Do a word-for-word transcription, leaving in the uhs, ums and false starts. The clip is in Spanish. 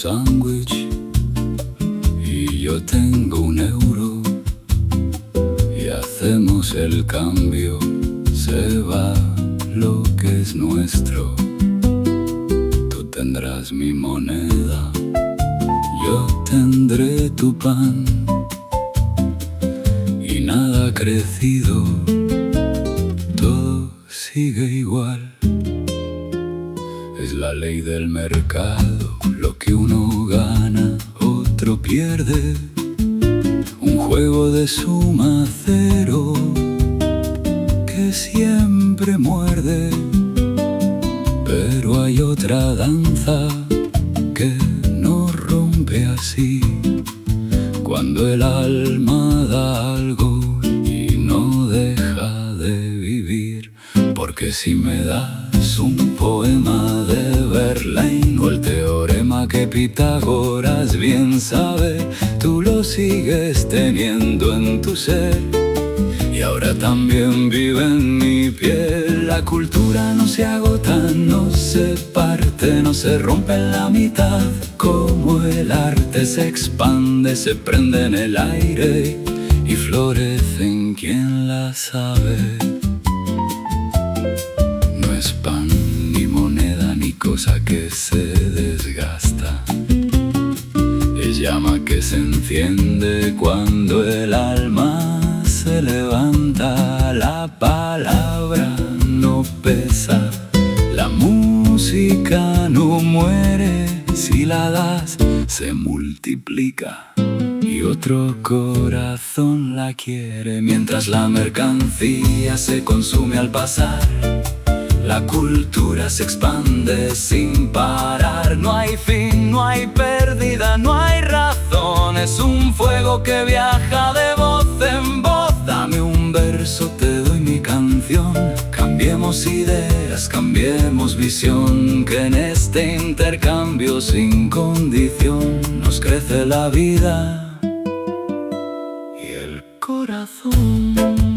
sándwich y yo tengo un euro y hacemos el cambio, se va lo que es nuestro. Tú tendrás mi moneda, yo tendré tu pan y nada ha crecido, todo sigue igual. Es la ley del mercado, lo que uno gana, otro pierde. Un juego de suma cero que siempre muerde. Pero hay otra danza que no rompe así, cuando el alma da algo y no deja de vivir. Porque si me das un poema de Verlaine o el teorema que Pitágoras bien sabe, tú lo sigues teniendo en tu ser y ahora también vive en mi piel. La cultura no se agota, no se parte, no se rompe en la mitad. Como el arte se expande, se prende en el aire y florece en quien la sabe. No es pan, ni moneda, ni cosa que se desgasta. Es llama que se enciende cuando el alma se levanta. La palabra no pesa, la música no muere. Si la das, se multiplica y otro corazón la quiere. Mientras la mercancía se consume al pasar, la cultura se expande sin parar. No hay fin, no hay pérdida, no hay razón. Es un fuego que viaja de voz en voz. Dame un verso, te doy mi canción. Cambiemos ideas, cambiemos visión, que en este intercambio sin condición nos crece la vida y el corazón.